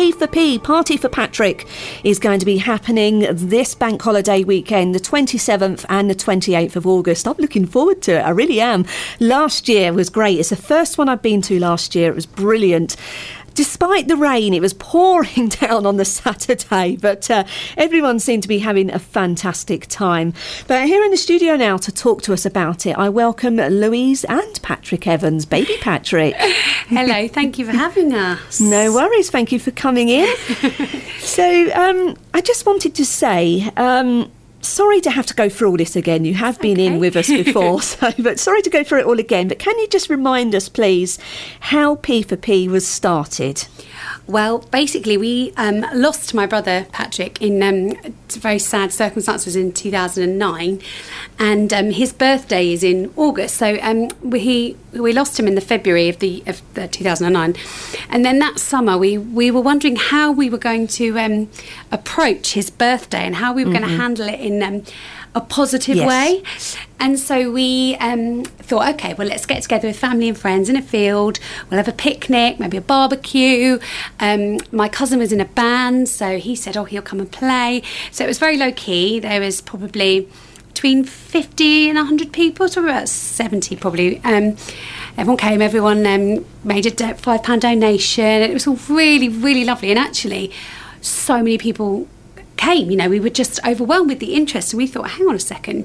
P4P, Party for Patrick, is going to be happening this bank holiday weekend, the 27th and the 28th of August. I'm looking forward to it, I really am. Last year was great. It's the first one I've been to last year. It was brilliant. Despite the rain, it was pouring down on the Saturday, but everyone seemed to be having a fantastic time. But here in the studio now to talk to us about it, I welcome Louise and Patrick Evans, baby Patrick. Hello, thank you for having us. No worries, thank you for coming in. So I just wanted to say... sorry to have to go through all this again. You have been in with us before, but sorry to go through it all again. But can you just remind us, please, how P4P was started? Well, basically, we lost my brother Patrick in very sad circumstances in 2009, and his birthday is in August. So we lost him in the February of 2009, and then that summer we were wondering how we were going to approach his birthday and how we were going to handle it in a positive way. And so we thought, OK, well, let's get together with family and friends in a field. We'll have a picnic, maybe a barbecue. My cousin was in a band, so he said, he'll come and play. So it was very low-key. There was probably between 50 and 100 people, so about 70 probably. Everyone came, everyone made a £5 donation. It was all really, really lovely. And actually, so many people came, we were just overwhelmed with the interest, and we thought, hang on a second,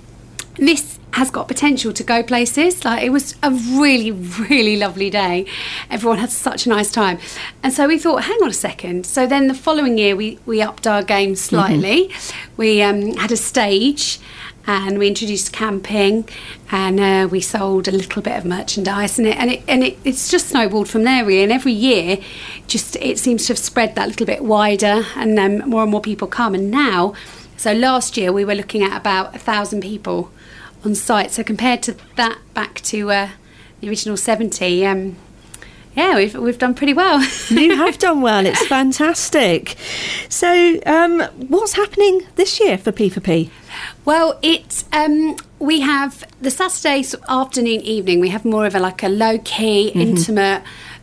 this has got potential to go places. Like, it was a really, really lovely day. Everyone had such a nice time, and so we thought, hang on a second. So then the following year we upped our game slightly. We had a stage, and we introduced camping, and we sold a little bit of merchandise, and it's just snowballed from there, really. And every year, it seems to have spread that little bit wider, and more and more people come. And now, so last year we were looking at about 1,000 people on site. So compared to that, back to the original 70. We've done pretty well. You have done well. It's fantastic. So, what's happening this year for P4P? Well, it's we have the Saturday afternoon, evening. We have more of a low-key, intimate.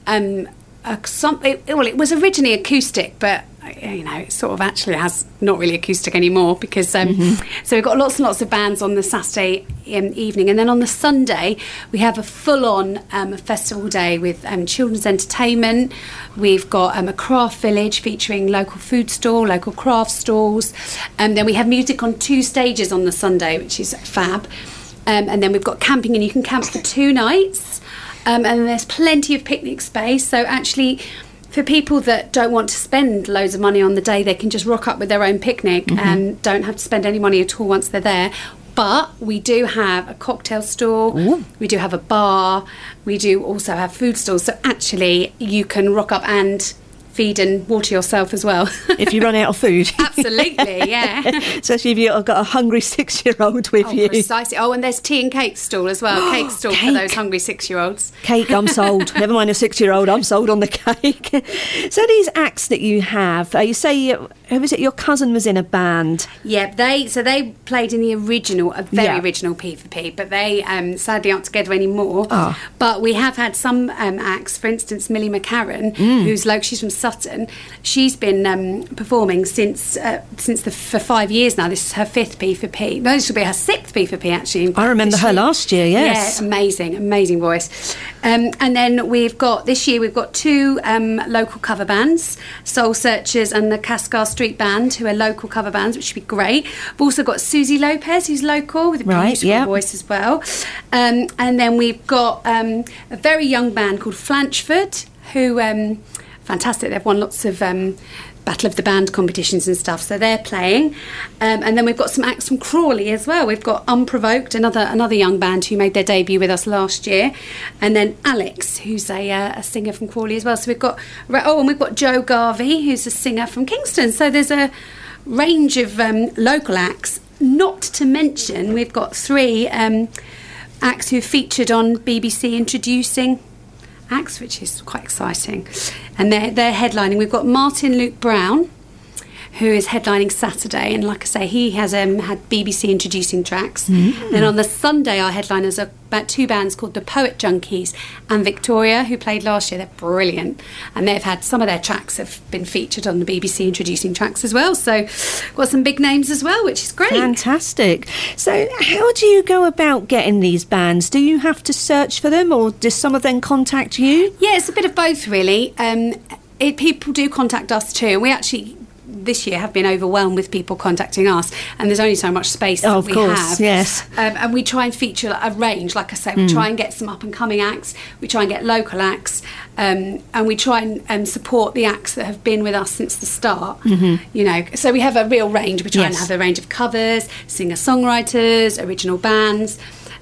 It was originally acoustic, but it sort of actually has not really acoustic anymore because so we've got lots and lots of bands on the Saturday evening, and then on the Sunday we have a full-on festival day with children's entertainment. We've got a craft village featuring local food stall, local craft stalls, and then we have music on 2 stages on the Sunday, which is fab. And then we've got camping, and you can camp for 2 nights, and there's plenty of picnic space. So actually, for people that don't want to spend loads of money on the day, they can just rock up with their own picnic and don't have to spend any money at all once they're there. But we do have a cocktail store, we do have a bar, we do also have food stalls. So actually, you can rock up and feed and water yourself as well. If you run out of food. Absolutely, yeah. Especially if you've got a hungry 6-year-old with you. Precisely. And there's tea and cake stall as well. Cake stall for those hungry 6-year-olds. Cake, I'm sold. Never mind a 6-year-old, I'm sold on the cake. So these acts that you have, you say, who was it, your cousin was in a band? Yeah, they played in the original, a very original P4P, but they sadly aren't together anymore. But we have had some acts, for instance, Millie McCarran, who's local, she's from Sutton. She's been performing for 5 years now. This is her 5th P4P. No, this will be her 6th P4P actually. I remember her last year. Yes, yeah, amazing voice. And then we've got 2 local cover bands, Soul Searchers and the Cascar Street Band, who are local cover bands, which should be great. We've also got Susie Lopez, who's local with a beautiful voice as well. And then we've got a very young band called Flanchford, who fantastic. They've won lots of Battle of the Band competitions and stuff, so they're playing. And then we've got some acts from Crawley as well. We've got Unprovoked, another young band who made their debut with us last year, and then Alex, who's a singer from Crawley as well. So we've got and we've got Joe Garvey, who's a singer from Kingston. So there's a range of local acts. Not to mention, we've got 3 acts who featured on BBC Introducing Acts, which is quite exciting, and they're headlining. We've got Martin Luke Brown, who is headlining Saturday. And like I say, he has had BBC introducing tracks. Then on the Sunday, our headliners are about 2 bands called the Poet Junkies and Victoria, who played last year. They're brilliant, and they've had some of their tracks have been featured on the BBC introducing tracks as well. So got some big names as well, which is great. Fantastic. So how do you go about getting these bands? Do you have to search for them, or does some of them contact you? Yeah, it's a bit of both, really. People do contact us too. We actually this year have been overwhelmed with people contacting us, and there's only so much space that we have. Yes. And we try and feature a range, like I say. We try and get some up and coming acts, we try and get local acts, and we try and support the acts that have been with us since the start. You know, so we have a real range. We try and have a range of covers, singer-songwriters, original bands.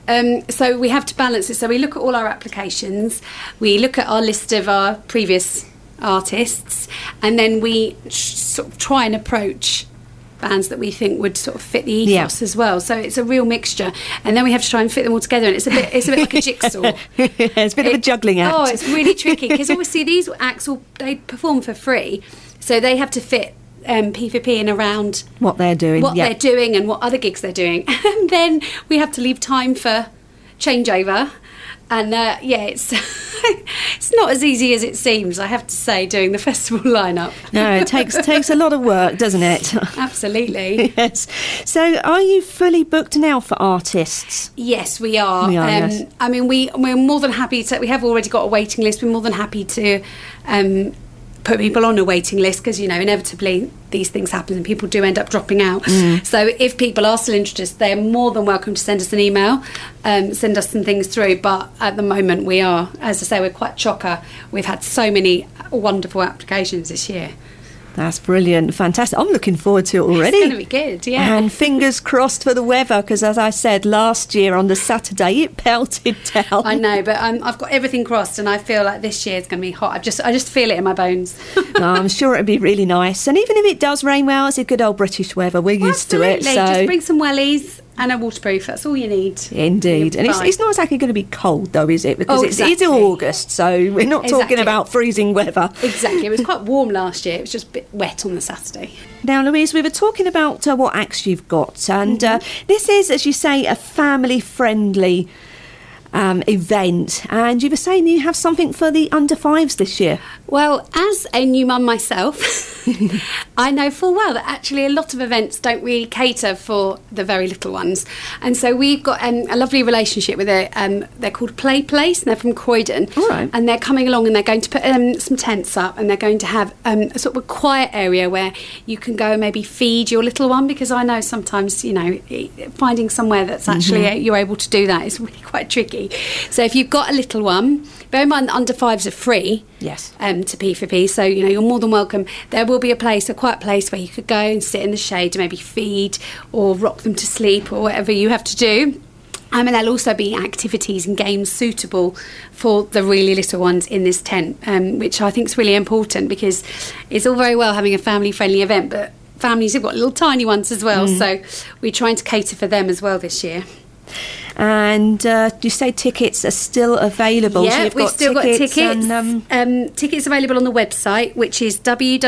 So we have to balance it. So we look at all our applications, we look at our list of our previous artists, and then we sort of try and approach bands that we think would sort of fit the ethos as well. So it's a real mixture, and then we have to try and fit them all together, and it's a bit like a jigsaw. It's a bit of a juggling act. Oh, it's really tricky, because obviously these acts they perform for free, so they have to fit P4P in around what they're doing, they're doing, and what other gigs they're doing, and then we have to leave time for changeover. And it's it's not as easy as it seems, I have to say, doing the festival lineup. No, it takes a lot of work, doesn't it? Absolutely. Yes. So, are you fully booked now for artists? Yes, we are. Yes. I mean, we're more than happy to. We have already got a waiting list. We're more than happy to put people on a waiting list, because, you know, inevitably these things happen and people do end up dropping out. So if people are still interested, they're more than welcome to send us an email, send us some things through. But at the moment we are, as I say, we're quite chocker. We've had so many wonderful applications this year. That's brilliant, fantastic. I'm looking forward to it already. It's going to be good, yeah. And fingers crossed for the weather, because as I said, last year on the Saturday it pelted down. I know, but I've got everything crossed, and I feel like this year's going to be hot. I just feel it in my bones. I'm sure it'll be really nice. And even if it does rain, well, it's a good old British weather. We're used to it. So just bring some wellies and a waterproof. That's all you need. Indeed. And it's not exactly going to be cold, though, is it? Because it's August, so we're not talking about freezing weather. Exactly. It was quite warm last year. It was just a bit wet on the Saturday. Now, Louise, we were talking about what acts you've got, and this is, as you say, a family-friendly event, and you were saying you have something for the under fives this year. Well, as a new mum myself, I know full well that actually a lot of events don't really cater for the very little ones, and so we've got a lovely relationship with they're called Play Place, and they're from Croydon. All right. And they're coming along, and they're going to put some tents up, and they're going to have a sort of a quiet area where you can go and maybe feed your little one, because I know sometimes, you know, finding somewhere that's actually you're able to do that is really quite tricky. So if you've got a little one, bear in mind that under fives are free. Yes. To P4P, so, you know, you're more than welcome. There will be a quiet place where you could go and sit in the shade to maybe feed or rock them to sleep or whatever you have to do. And there'll also be activities and games suitable for the really little ones in this tent, which I think is really important, because it's all very well having a family-friendly event, but families have got little tiny ones as well, so we're trying to cater for them as well this year. And you say tickets are still available? Yeah, so we've still got tickets. And, tickets available on the website, which is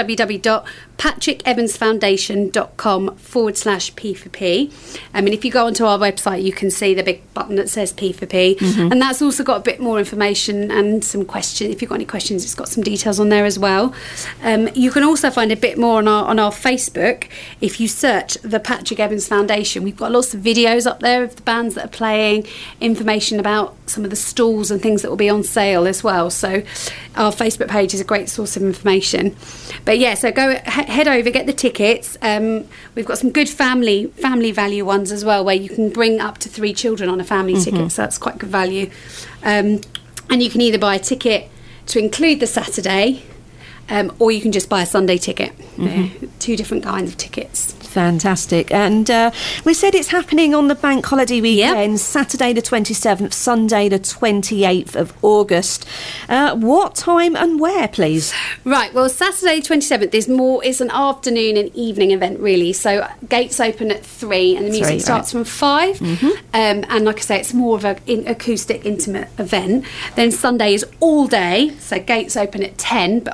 www.patrickevansfoundation.com/P4P. And if you go onto our website, you can see the big button that says P4P, and that's also got a bit more information and some questions. If you've got any questions, it's got some details on there as well. You can also find a bit more on our Facebook if you search the Patrick Evans Foundation. We've got lots of videos up there of the bands that are playing, information about some of the stalls and things that will be on sale as well. So our Facebook page is a great source of information. But yeah, so go head over, get the tickets. We've got some good family value ones as well, where you can bring up to 3 children on a family ticket, so that's quite good value. And you can either buy a ticket to include the Saturday, or you can just buy a Sunday ticket. 2 different kinds of tickets. Fantastic. And we said it's happening on the bank holiday weekend, Saturday the 27th, Sunday the 28th of August. What time and where, please? Right, well, Saturday 27th it's an afternoon and evening event, really. So gates open at 3 and the music starts from 5. And like I say, it's more of an acoustic, intimate event. Then Sunday is all day, so gates open at 10. But obviously, if you're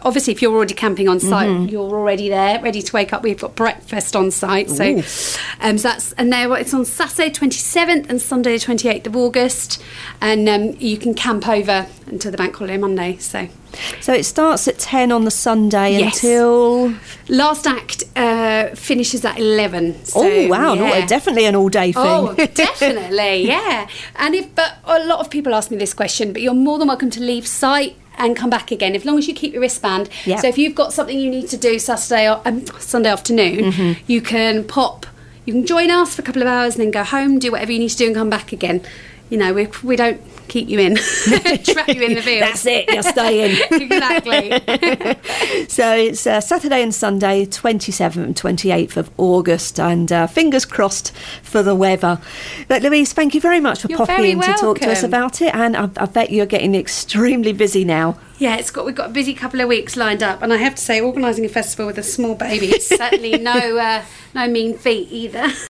you're already camping on site, you're already there, ready to wake up. We've got breakfast on site. So, it's on Saturday 27th and Sunday the 28th of August. And you can camp over until the bank holiday Monday. So it starts at 10 on the Sunday until... Last act finishes at 11. So, oh, wow. Yeah. Definitely an all-day thing. Oh, definitely, yeah. But a lot of people ask me this question, but you're more than welcome to leave site and come back again, as long as you keep your wristband. Yep. So if you've got something you need to do Sunday afternoon, you can join us for a couple of hours and then go home, do whatever you need to do and come back again. You know, we don't keep you in, trap you in the field. That's it, you're staying. Exactly. So it's Saturday and Sunday, 27th and 28th of August, and fingers crossed for the weather. But Louise, thank you very much for popping in to talk to us about it, and I bet you're getting extremely busy now. Yeah, we've got a busy couple of weeks lined up, and I have to say, organising a festival with a small baby is certainly no mean feat either.